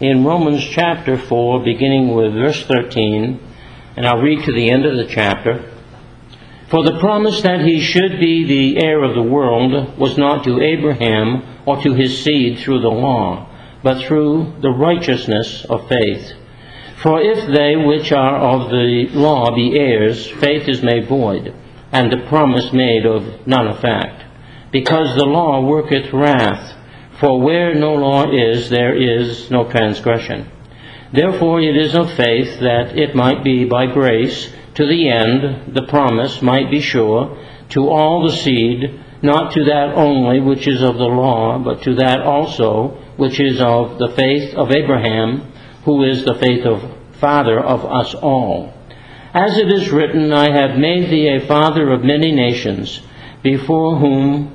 in Romans chapter 4, beginning with verse 13, and I'll read to the end of the chapter. For the promise that he should be the heir of the world was not to Abraham or to his seed through the law, but through the righteousness of faith. For if they which are of the law be heirs, faith is made void, and the promise made of none effect. Because the law worketh wrath, for where no law is, there is no transgression. Therefore it is of faith that it might be by grace, to the end the promise might be sure, to all the seed, not to that only which is of the law, but to that also which is of the faith of Abraham, who is the faith of father of us all. As it is written, I have made thee a father of many nations, before whom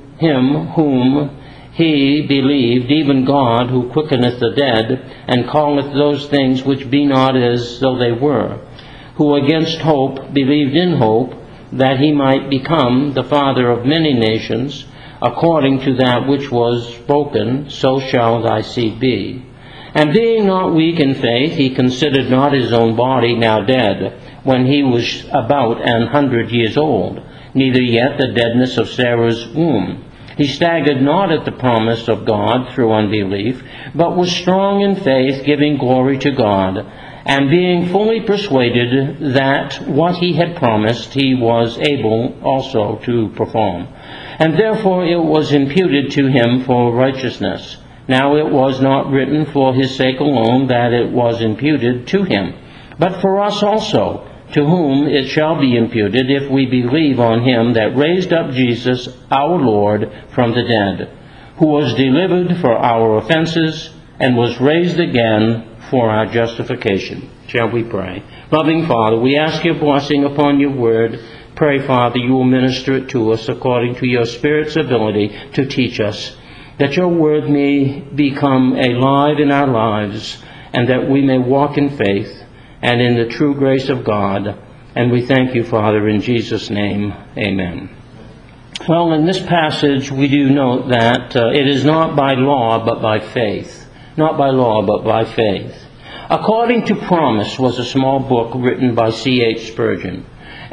he believed, even God, who quickeneth the dead, and calleth those things which be not as though they were, who against hope believed in hope, that he might become the father of many nations, according to that which was spoken, so shall thy seed be. And being not weak in faith, he considered not his own body now dead, when he was about 100 years old, neither yet the deadness of Sarah's womb. He staggered not at the promise of God through unbelief, but was strong in faith, giving glory to God, and being fully persuaded that what he had promised he was able also to perform. And therefore it was imputed to him for righteousness. Now it was not written for his sake alone that it was imputed to him, but for us also, to whom it shall be imputed if we believe on him that raised up Jesus our Lord from the dead, who was delivered for our offenses and was raised again for our justification. Shall we pray? Loving Father, we ask your blessing upon your word. Pray, Father, you will minister it to us according to your Spirit's ability to teach us, that your word may become alive in our lives, and that we may walk in faith and in the true grace of God. And we thank you, Father, in Jesus' name. Amen. Well, in this passage we do note that it is not by law but by faith. Not by law but by faith. According to Promise was a small book written by C.H. Spurgeon.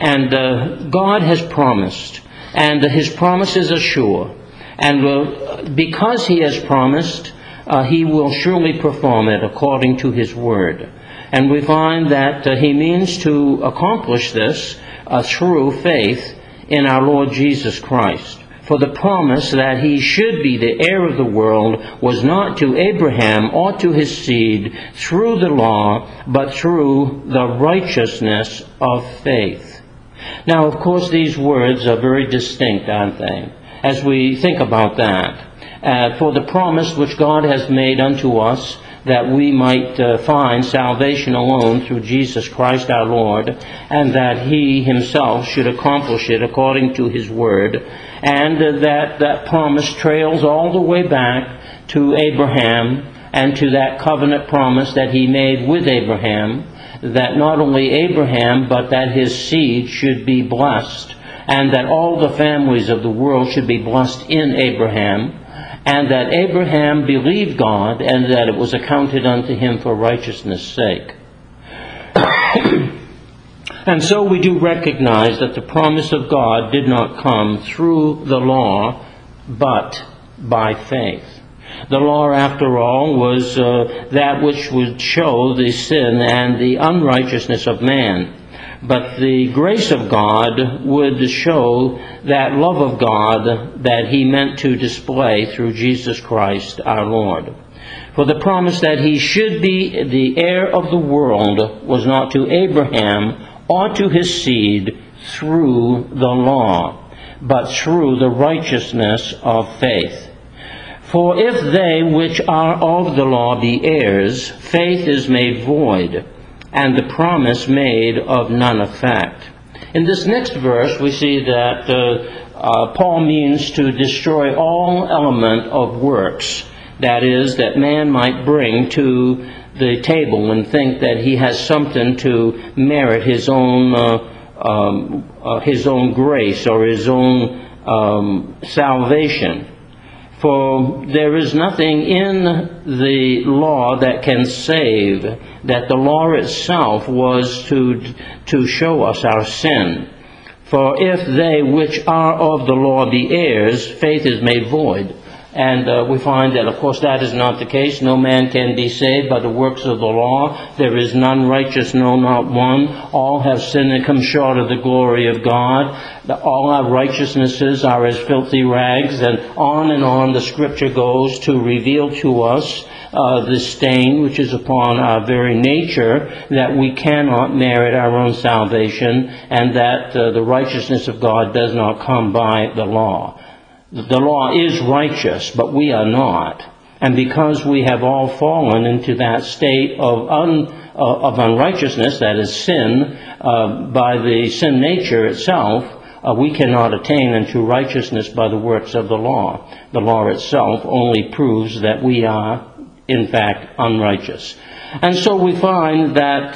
And God has promised, and his promises are sure. And because he has promised, he will surely perform it according to his word. And we find that he means to accomplish this through faith in our Lord Jesus Christ. For the promise that he should be the heir of the world was not to Abraham or to his seed through the law, but through the righteousness of faith. Now, of course, these words are very distinct, aren't they? As we think about that. For the promise which God has made unto us, that we might find salvation alone through Jesus Christ our Lord, and that he himself should accomplish it according to his word, and that promise trails all the way back to Abraham and to that covenant promise that he made with Abraham, that not only Abraham but that his seed should be blessed, and that all the families of the world should be blessed in Abraham, and that Abraham believed God, and that it was accounted unto him for righteousness' sake. And so we do recognize that the promise of God did not come through the law, but by faith. The law, after all, was that which would show the sin and the unrighteousness of man. But the grace of God would show that love of God that he meant to display through Jesus Christ our Lord. For the promise that he should be the heir of the world was not to Abraham or to his seed through the law, but through the righteousness of faith. For if they which are of the law be heirs, faith is made void, and the promise made of none effect. In this next verse we see that Paul means to destroy all element of works, that is, that man might bring to the table and think that he has something to merit his own grace or his own salvation. For there is nothing in the law that can save, that the law itself was to show us our sin. For if they which are of the law be heirs, faith is made void. And we find that, of course, that is not the case. No man can be saved by the works of the law. There is none righteous, no, not one. All have sinned and come short of the glory of God. All our righteousnesses are as filthy rags. And on the Scripture goes to reveal to us the stain which is upon our very nature, that we cannot merit our own salvation, and that the righteousness of God does not come by the law. The law is righteous, but we are not. And because we have all fallen into that state of unrighteousness, that is sin, by the sin nature itself, we cannot attain unto righteousness by the works of the law. The law itself only proves that we are, in fact, unrighteous. And so we find that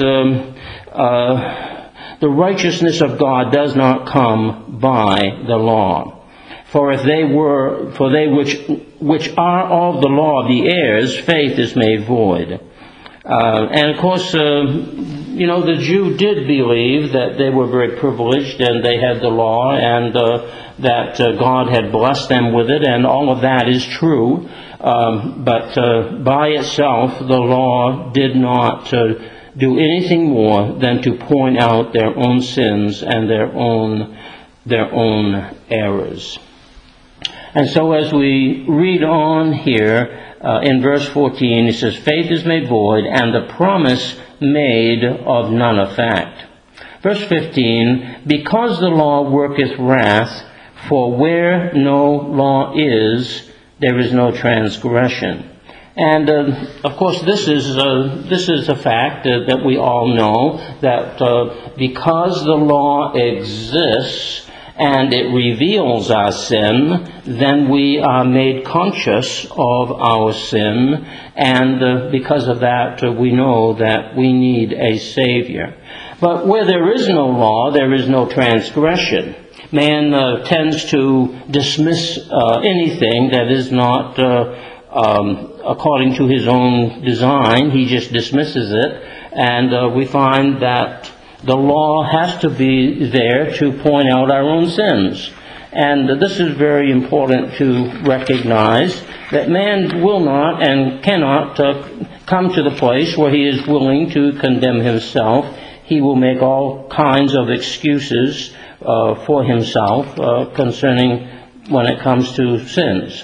the righteousness of God does not come by the law. For they which are of the law the heirs, faith is made void. And of course, the Jew did believe that they were very privileged and they had the law, and that God had blessed them with it, and all of that is true. But by itself, the law did not do anything more than to point out their own sins and their own errors. And so as we read on here, in verse 14, it says, faith is made void, and the promise made of none effect. Verse 15, because the law worketh wrath, for where no law is, there is no transgression. And of course, this is a fact that we all know, that because the law exists and it reveals our sin, then we are made conscious of our sin, and because of that, we know that we need a Savior. But where there is no law, there is no transgression. Man tends to dismiss anything that is not according to his own design. He just dismisses it, and we find that the law has to be there to point out our own sins. And this is very important to recognize, that man will not and cannot come to the place where he is willing to condemn himself. He will make all kinds of excuses for himself concerning when it comes to sins.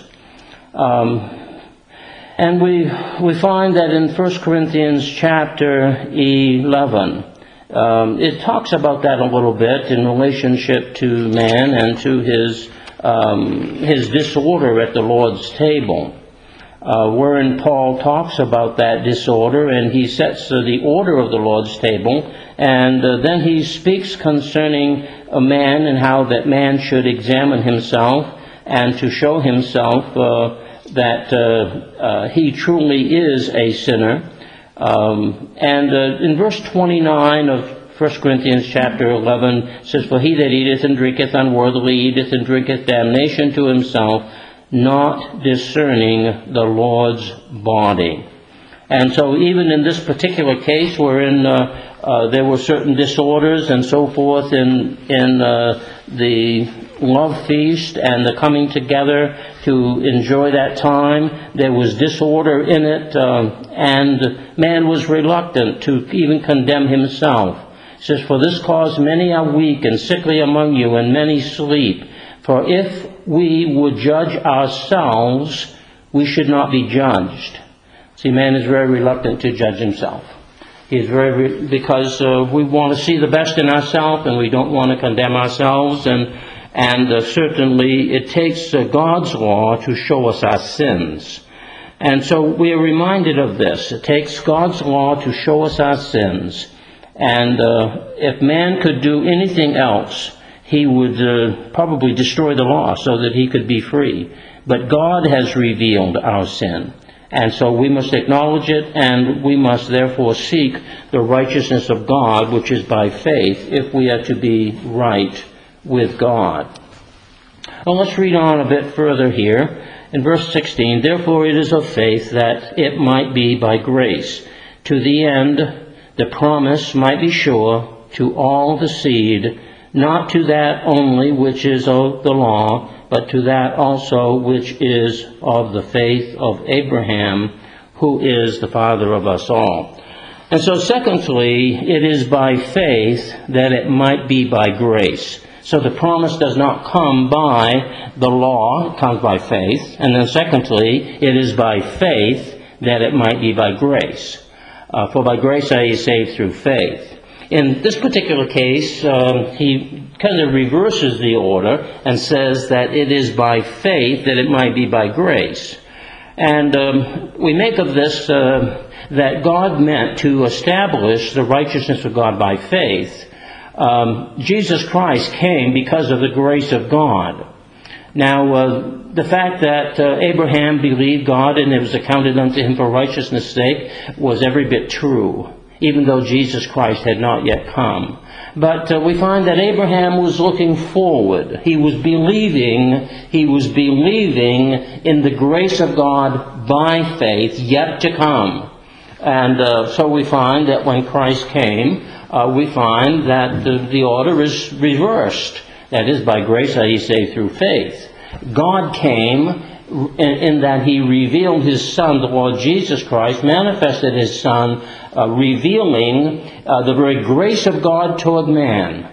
And we find that in 1 Corinthians chapter 11, it talks about that a little bit in relationship to man and to his disorder at the Lord's table, wherein Paul talks about that disorder, and he sets the order of the Lord's table, and then he speaks concerning a man and how that man should examine himself and to show himself that he truly is a sinner. And in verse 29 of 1 Corinthians chapter 11, it says, for he that eateth and drinketh unworthily eateth and drinketh damnation to himself, not discerning the Lord's body. And so even in this particular case, wherein there were certain disorders and so forth in the love feast and the coming together to enjoy that time, there was disorder in it, and man was reluctant to even condemn himself. It says, for this cause many are weak and sickly among you, and many sleep. For if we would judge ourselves, we should not be judged. See, man is very reluctant to judge himself. He is because we want to see the best in ourselves, and we don't want to condemn ourselves, and certainly it takes God's law to show us our sins. And so we are reminded of this. It takes God's law to show us our sins. And if man could do anything else, he would probably destroy the law so that he could be free. But God has revealed our sin. And so we must acknowledge it, and we must therefore seek the righteousness of God, which is by faith, if we are to be right with God. Well, let's read on a bit further here. In verse 16, therefore it is of faith that it might be by grace, to the end the promise might be sure to all the seed, not to that only which is of the law, but to that also which is of the faith of Abraham, who is the father of us all. And so secondly, it is by faith that it might be by grace. So the promise does not come by the law, it comes by faith. And then secondly, it is by faith that it might be by grace. For by grace are ye saved through faith. In this particular case, he kind of reverses the order and says that it is by faith that it might be by grace. And we make of this that God meant to establish the righteousness of God by faith. Jesus Christ came because of the grace of God. Now, the fact that Abraham believed God and it was accounted unto him for righteousness' sake was every bit true, even though Jesus Christ had not yet come. But we find that Abraham was looking forward. He was believing in the grace of God by faith yet to come. And so we find that when Christ came, we find that the order is reversed. That is, by grace are ye saved through faith. God came in that he revealed his Son, the Lord Jesus Christ, manifested his Son, revealing the very grace of God toward man.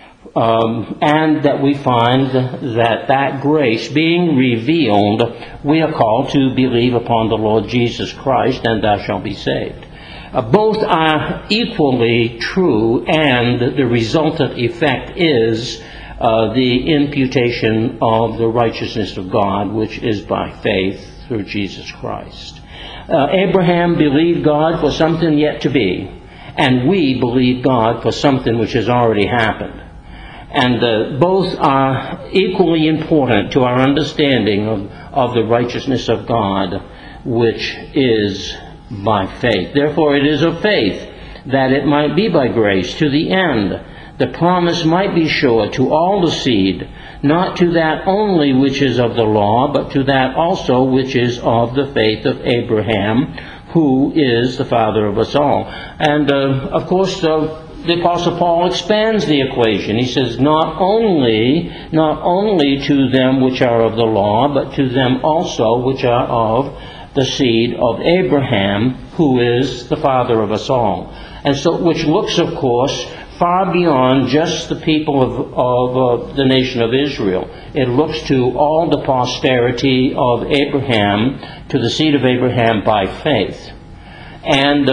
And that we find that grace being revealed, we are called to believe upon the Lord Jesus Christ, and thou shalt be saved. Both are equally true, and the resultant effect is the imputation of the righteousness of God, which is by faith through Jesus Christ. Abraham believed God for something yet to be, and we believe God for something which has already happened. And both are equally important to our understanding of the righteousness of God, which is by faith. Therefore it is of faith that it might be by grace, to the end the promise might be sure to all the seed, not to that only which is of the law, but to that also which is of the faith of Abraham, who is the father of us all. And of course, the Apostle Paul expands the equation. He says, not only to them which are of the law, but to them also which are of the seed of Abraham, who is the father of us all. And so, which looks, of course, far beyond just the people of the nation of Israel. It looks to all the posterity of Abraham, to the seed of Abraham by faith. And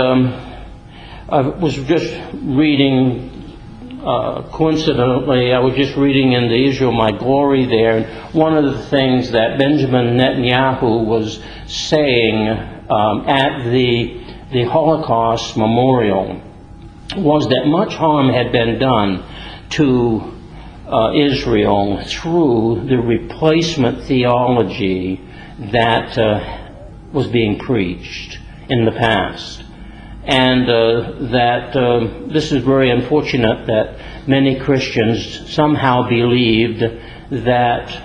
I was just reading, coincidentally, I was just reading in the Israel My Glory there, and one of the things that Benjamin Netanyahu was saying at the Holocaust Memorial was that much harm had been done to Israel through the replacement theology that was being preached in the past. And that this is very unfortunate that many Christians somehow believed that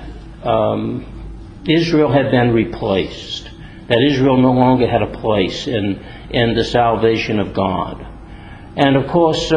Israel had been replaced, that Israel no longer had a place in the salvation of God. And of course,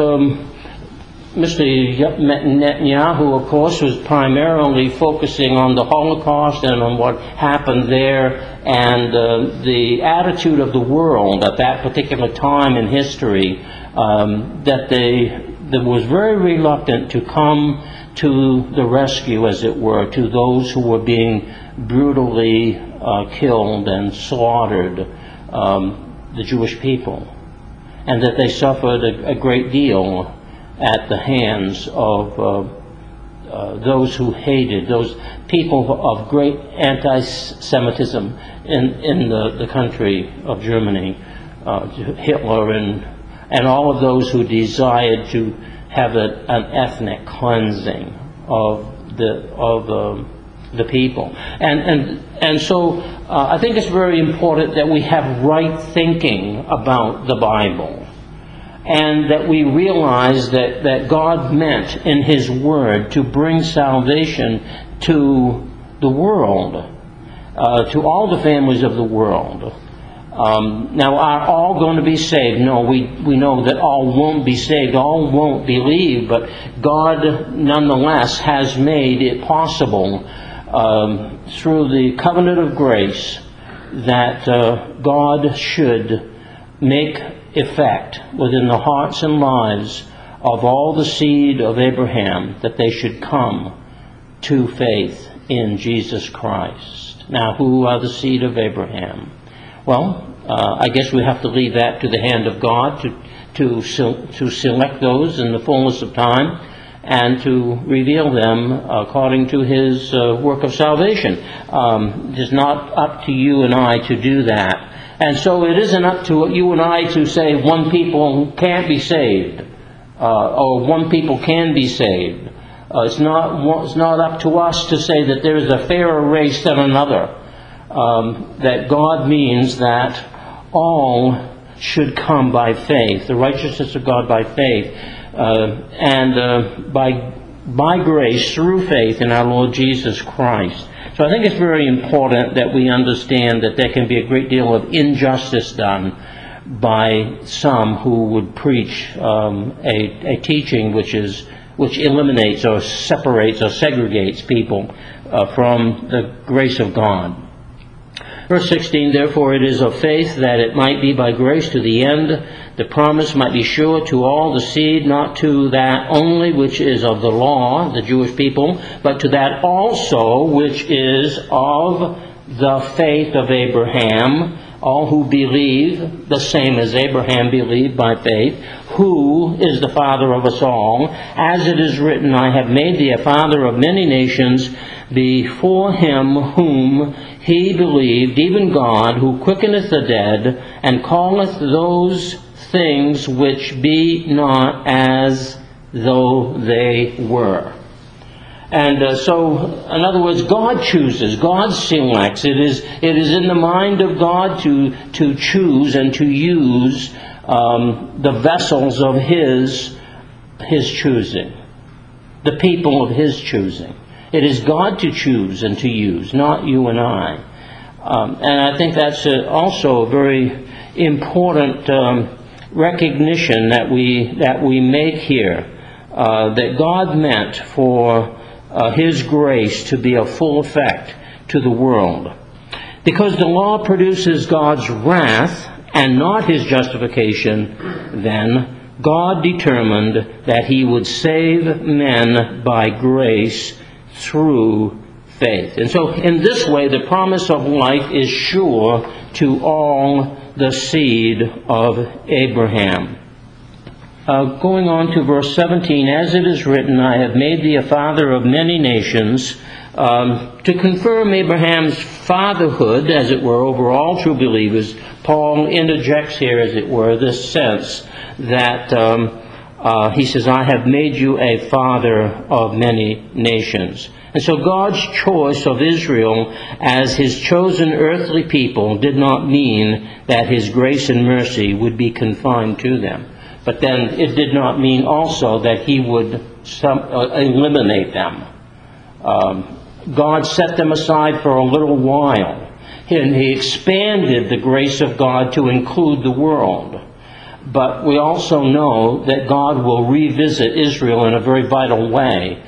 Mr. Netanyahu, of course, was primarily focusing on the Holocaust and on what happened there, and the attitude of the world at that particular time in history, that was very reluctant to come to the rescue, as it were, to those who were being brutally killed and slaughtered, the Jewish people. And that they suffered a great deal at the hands of those who hated, those people of great anti-Semitism in the country of Germany, Hitler and all of those who desired to have an ethnic cleansing of the people. And so I think it's very important that we have right thinking about the Bible, and that we realize that God meant in His Word to bring salvation to the world. to all the families of the world. Now, are all going to be saved? No, we know that all won't be saved, all won't believe, but God nonetheless has made it possible through the covenant of grace that God should make effect within the hearts and lives of all the seed of Abraham, that they should come to faith in Jesus Christ. Now, who are the seed of Abraham? Well, I guess we have to leave that to the hand of God to select those in the fullness of time and to reveal them according to His work of salvation. It is not up to you and I to do that. And so it isn't up to you and I to say one people can't be saved or one people can be saved. It's not up to us to say that there is a fairer race than another. That God means that all should come by faith, the righteousness of God by faith, and by grace through faith in our Lord Jesus Christ. So I think it's very important that we understand that there can be a great deal of injustice done by some who would preach a teaching which eliminates or separates or segregates people from the grace of God. Verse 16, therefore it is of faith that it might be by grace to the end, the promise might be sure to all the seed, not to that only which is of the law, the Jewish people, but to that also which is of the faith of Abraham, all who believe, the same as Abraham believed by faith, who is the father of us all. As it is written, I have made thee a father of many nations, before him whom he believed, even God, who quickeneth the dead, and calleth those things which be not as though they were. And so, in other words, God chooses, God selects. It is in the mind of God to choose and to use the vessels of His choosing, the people of His choosing. It is God to choose and to use, not you and I. And I think that's also a very important recognition that we make here, that God meant for His grace to be of full effect to the world. Because the law produces God's wrath and not His justification, then God determined that He would save men by grace through faith. And so in this way the promise of life is sure to all the seed of Abraham. Going on to verse 17, as it is written, I have made thee a father of many nations, to confirm Abraham's fatherhood, as it were, over all true believers. Paul interjects here, as it were, this sense that he says, I have made you a father of many nations. And so God's choice of Israel as His chosen earthly people did not mean that His grace and mercy would be confined to them. But then it did not mean also that He would eliminate them. God set them aside for a little while, and He expanded the grace of God to include the world. But we also know that God will revisit Israel in a very vital way.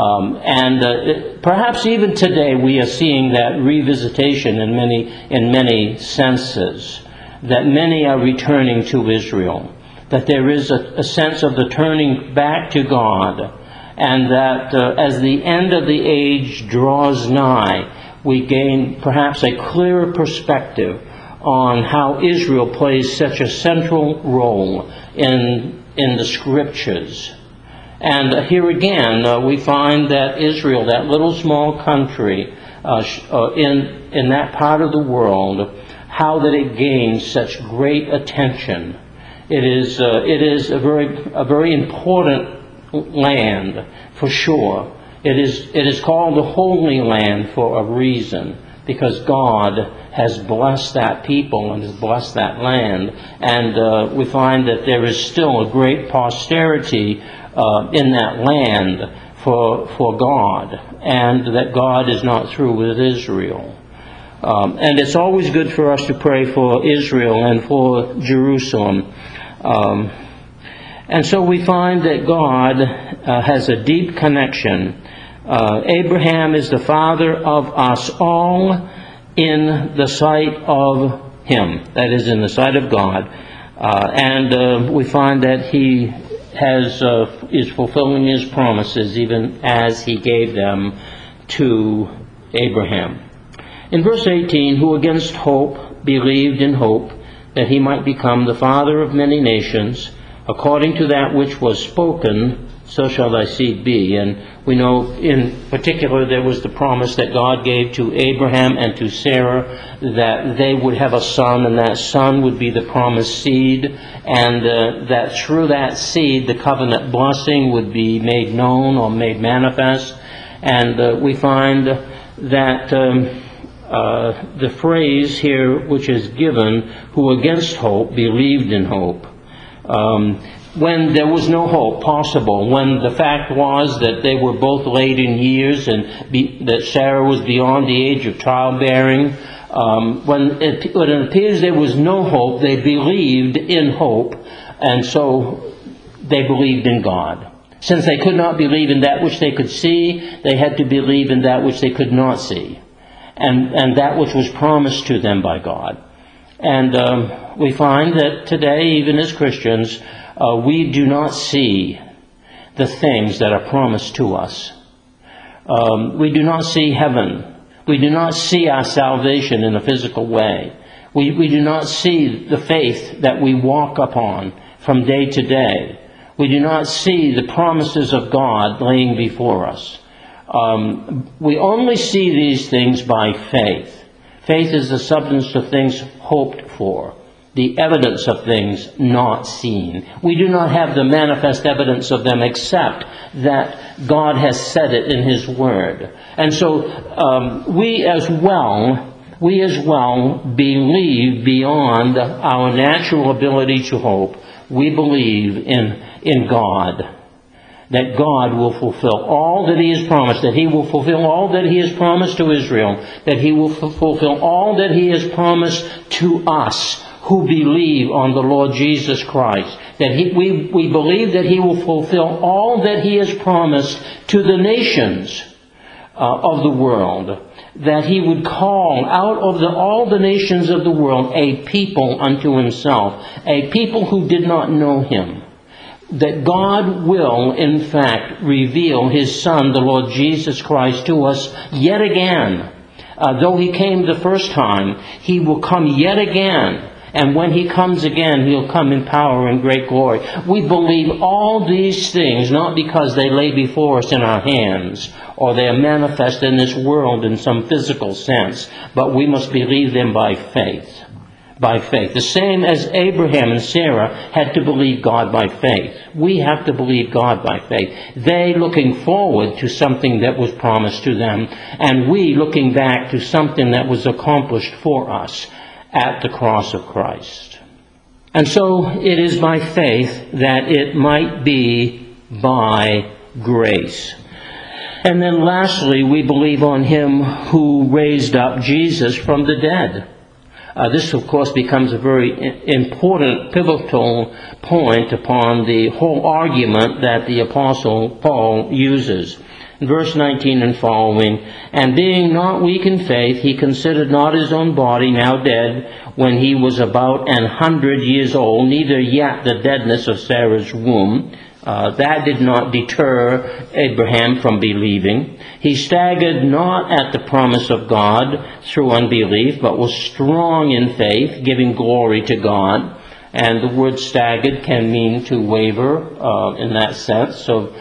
Perhaps even today we are seeing that revisitation in many senses, that many are returning to Israel, that there is a sense of the turning back to God, and that as the end of the age draws nigh, we gain perhaps a clearer perspective on how Israel plays such a central role in the Scriptures. And here again, we find that Israel, that little small country in that part of the world, how that it gains such great attention. It is a very important land for sure. It is called the Holy Land for a reason, because God has blessed that people and has blessed that land, and we find that there is still a great posterity in that land for God, and that God is not through with Israel. And it's always good for us to pray for Israel and for Jerusalem. And so we find that God has a deep connection. Abraham is the father of us all in the sight of Him, that is, in the sight of God. And we find that He is fulfilling His promises even as He gave them to Abraham. In verse 18, who against hope believed in hope that he might become the father of many nations, according to that which was spoken, so shall thy seed be. And we know in particular there was the promise that God gave to Abraham and to Sarah that they would have a son, and that son would be the promised seed, and that through that seed the covenant blessing would be made known or made manifest. And we find that the phrase here which is given, who against hope believed in hope, when there was no hope possible, when the fact was that they were both late in years and that Sarah was beyond the age of childbearing, when it appears there was no hope, they believed in hope, and so they believed in God. Since they could not believe in that which they could see, they had to believe in that which they could not see, and that which was promised to them by God. And we find that today, even as Christians, we do not see the things that are promised to us. We do not see heaven. We do not see our salvation in a physical way. We do not see the faith that we walk upon from day to day. We do not see the promises of God laying before us. We only see these things by faith. Faith is the substance of things hoped for, the evidence of things not seen. We do not have the manifest evidence of them except that God has said it in His Word. And so we as well believe beyond our natural ability to hope. We believe in God, that God will fulfill all that He has promised, that He will fulfill all that He has promised to Israel, that He will fulfill all that He has promised to us who believe on the Lord Jesus Christ, that we believe that He will fulfill all that He has promised to the nations of the world, that He would call out of all the nations of the world a people unto Himself, a people who did not know Him. That God will, in fact, reveal His Son, the Lord Jesus Christ, to us yet again. Though He came the first time, He will come yet again. And when He comes again, He'll come in power and great glory. We believe all these things, not because they lay before us in our hands, or they are manifest in this world in some physical sense, but we must believe them by faith. By faith. The same as Abraham and Sarah had to believe God by faith. We have to believe God by faith. They looking forward to something that was promised to them, and we looking back to something that was accomplished for us at the cross of Christ. And so it is by faith that it might be by grace. And then lastly, we believe on Him who raised up Jesus from the dead. This, of course, becomes a very important, pivotal point upon the whole argument that the Apostle Paul uses. In verse 19 and following, and being not weak in faith, he considered not his own body now dead, when he was about 100 years old, neither yet the deadness of Sarah's womb. That did not deter Abraham from believing. He staggered not at the promise of God through unbelief, but was strong in faith, giving glory to God. And the word staggered can mean to waver, in that sense of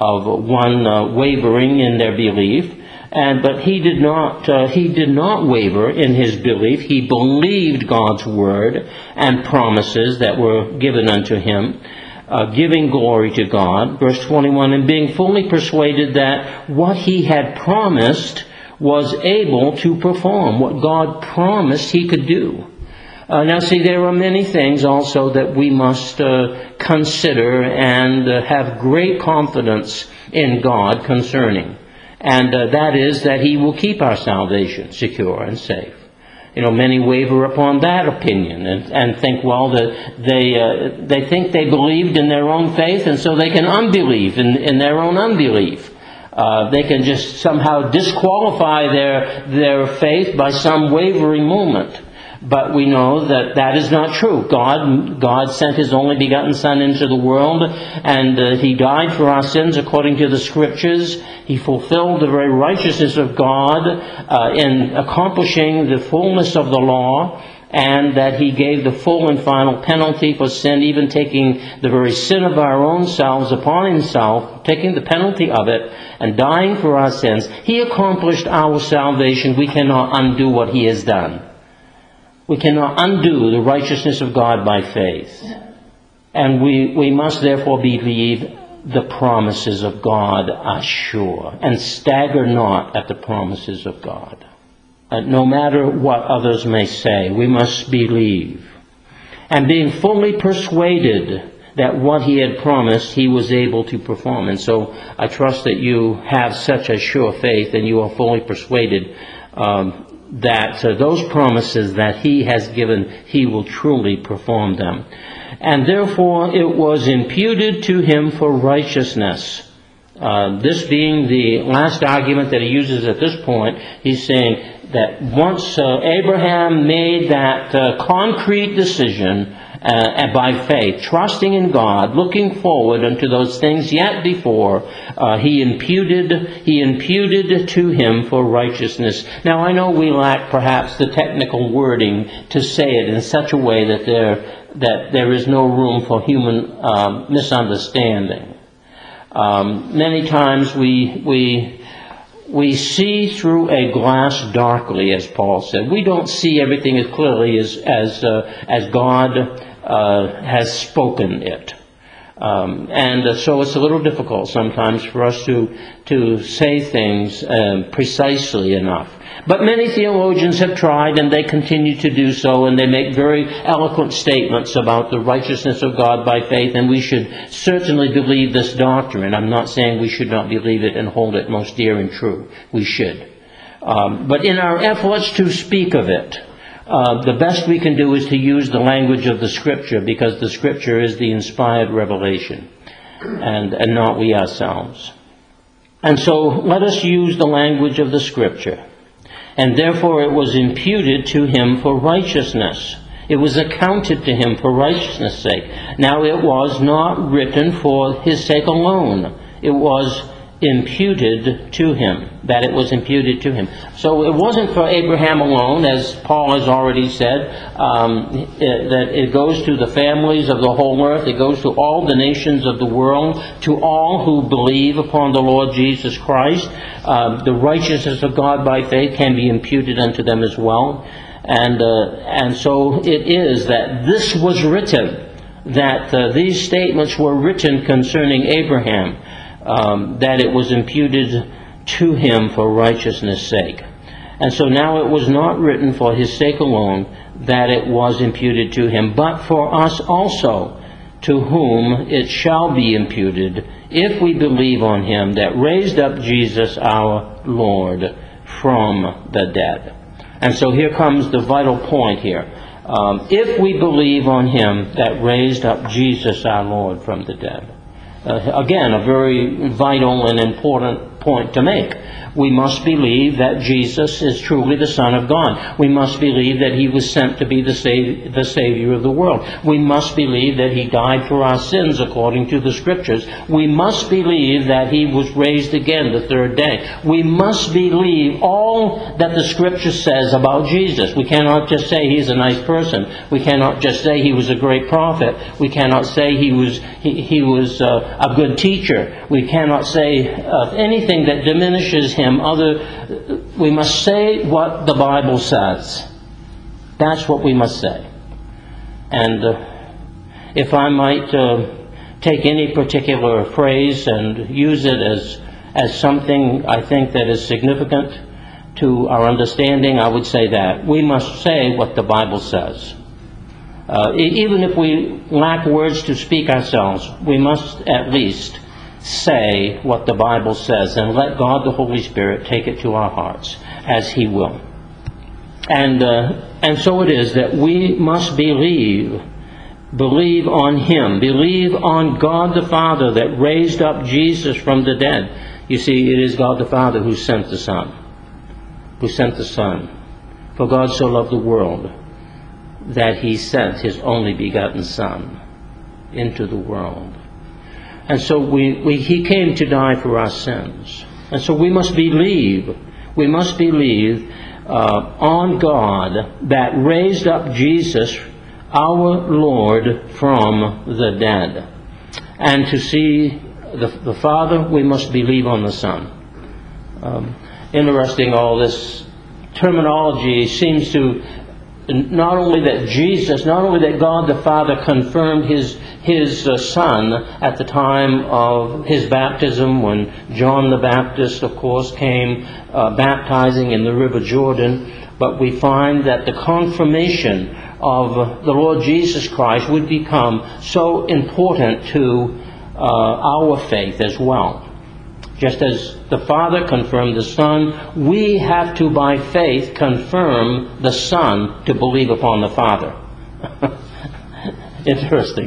one wavering in their belief. But he did not waver in his belief. He believed God's word and promises that were given unto him. Giving glory to God. Verse 21, and being fully persuaded that what He had promised was able to perform. What God promised He could do. Now see, there are many things also that we must consider and have great confidence in God concerning. And that is that He will keep our salvation secure and safe. Many waver upon that opinion and think, well, that they think they believed in their own faith, and so they can unbelieve in their own unbelief. They can just somehow disqualify their faith by some wavering moment. But we know that that is not true. God sent His only begotten Son into the world, and He died for our sins according to the Scriptures. He fulfilled the very righteousness of God in accomplishing the fullness of the law, and that He gave the full and final penalty for sin, even taking the very sin of our own selves upon Himself, taking the penalty of it, and dying for our sins. He accomplished our salvation. We cannot undo what He has done. We cannot undo the righteousness of God by faith. And we must therefore believe the promises of God are sure, and stagger not at the promises of God. No matter what others may say, we must believe. And being fully persuaded that what He had promised, He was able to perform. And so I trust that you have such a sure faith, and you are fully persuaded that those promises that He has given, He will truly perform them. And therefore it was imputed to Him for righteousness. This being the last argument that he uses at this point, he's saying that once Abraham made that concrete decision by faith, trusting in God, looking forward unto those things yet before, he imputed to him for righteousness. Now I know we lack perhaps the technical wording to say it in such a way that there is no room for human misunderstanding. Many times we see through a glass darkly, as Paul said. We don't see everything as clearly as God has spoken it. And so it's a little difficult sometimes for us to say things precisely enough. But many theologians have tried, and they continue to do so, and they make very eloquent statements about the righteousness of God by faith, and we should certainly believe this doctrine. I'm not saying we should not believe it and hold it most dear and true. We should. But in our efforts to speak of it, the best we can do is to use the language of the Scripture, because the Scripture is the inspired revelation, and not we ourselves. And so let us use the language of the Scripture. And therefore it was imputed to him for righteousness. It was accounted to him for righteousness' sake. Now it was not written for his sake alone. It was imputed to him, that it was imputed to him. So it wasn't for Abraham alone, as Paul has already said, that it goes to the families of the whole earth. It goes to all the nations of the world, to all who believe upon the Lord Jesus Christ. The righteousness of God by faith can be imputed unto them as well. And so it is that this was written, that these statements were written concerning Abraham, that it was imputed to him for righteousness' sake. And so now it was not written for his sake alone, that it was imputed to him, but for us also, to whom it shall be imputed, if we believe on him that raised up Jesus our Lord from the dead. And so here comes the vital point here. If we believe on him that raised up Jesus our Lord from the dead. Again, a very vital and important point to make. We must believe that Jesus is truly the Son of God. We must believe that he was sent to be the Savior of the world. We must believe that he died for our sins according to the Scriptures. We must believe that he was raised again the third day. We must believe all that the Scripture says about Jesus. We cannot just say he's a nice person. We cannot just say he was a great prophet. We cannot say he was a good teacher. We cannot say anything that diminishes him. We must say what the Bible says. That's what we must say. And if I might take any particular phrase and use it as something I think that is significant to our understanding, I would say that we must say what the Bible says. Even if we lack words to speak ourselves, we must at least say what the Bible says, and let God the Holy Spirit take it to our hearts as he will. And so it is that we must believe on Him, believe on God the Father that raised up Jesus from the dead. You see, it is God the Father who sent the Son. For God so loved the world that He sent His only begotten Son into the world. And so He came to die for our sins. And so we must believe on God that raised up Jesus, our Lord, from the dead. And to see the Father, we must believe on the Son. Interesting, all this terminology seems to not only that God the Father confirmed His Son at the time of His baptism, when John the Baptist, of course, came baptizing in the River Jordan, but we find that the confirmation of the Lord Jesus Christ would become so important to our faith as well. Just as the Father confirmed the Son, we have to, by faith, confirm the Son to believe upon the Father. Interesting.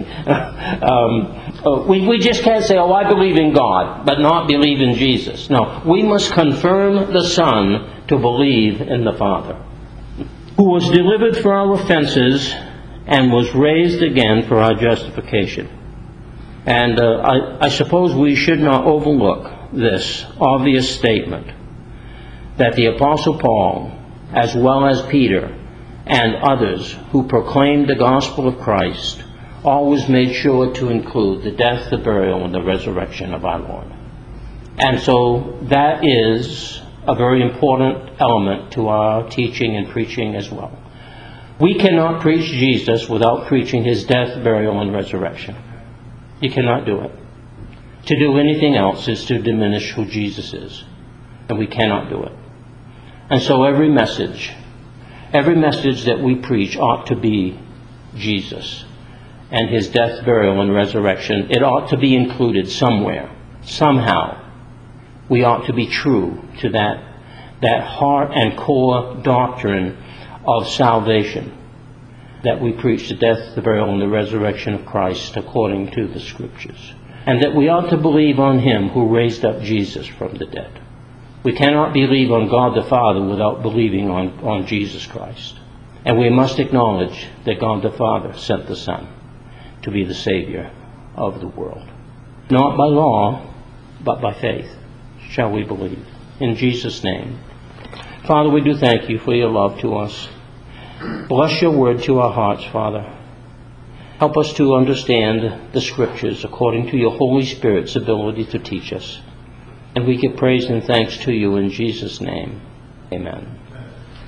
We just can't say, oh, I believe in God, but not believe in Jesus. No, we must confirm the Son to believe in the Father, who was delivered for our offenses and was raised again for our justification. And I suppose we should not overlook this obvious statement that the Apostle Paul, as well as Peter and others who proclaimed the gospel of Christ, always made sure to include the death, the burial, and the resurrection of our Lord. And so that is a very important element to our teaching and preaching as well. We cannot preach Jesus without preaching His death, burial, and resurrection. You cannot do it. To do anything else is to diminish who Jesus is. And we cannot do it. And so every message that we preach ought to be Jesus and His death, burial, and resurrection. It ought to be included somewhere, somehow. We ought to be true to that heart and core doctrine of salvation, that we preach the death, the burial, and the resurrection of Christ according to the Scriptures. And that we ought to believe on Him who raised up Jesus from the dead. We cannot believe on God the Father without believing on Jesus Christ. And we must acknowledge that God the Father sent the Son to be the Savior of the world. Not by law, but by faith shall we believe. In Jesus' name. Father, we do thank You for Your love to us. Bless Your word to our hearts, Father. Help us to understand the Scriptures according to Your Holy Spirit's ability to teach us. And we give praise and thanks to You in Jesus' name. Amen.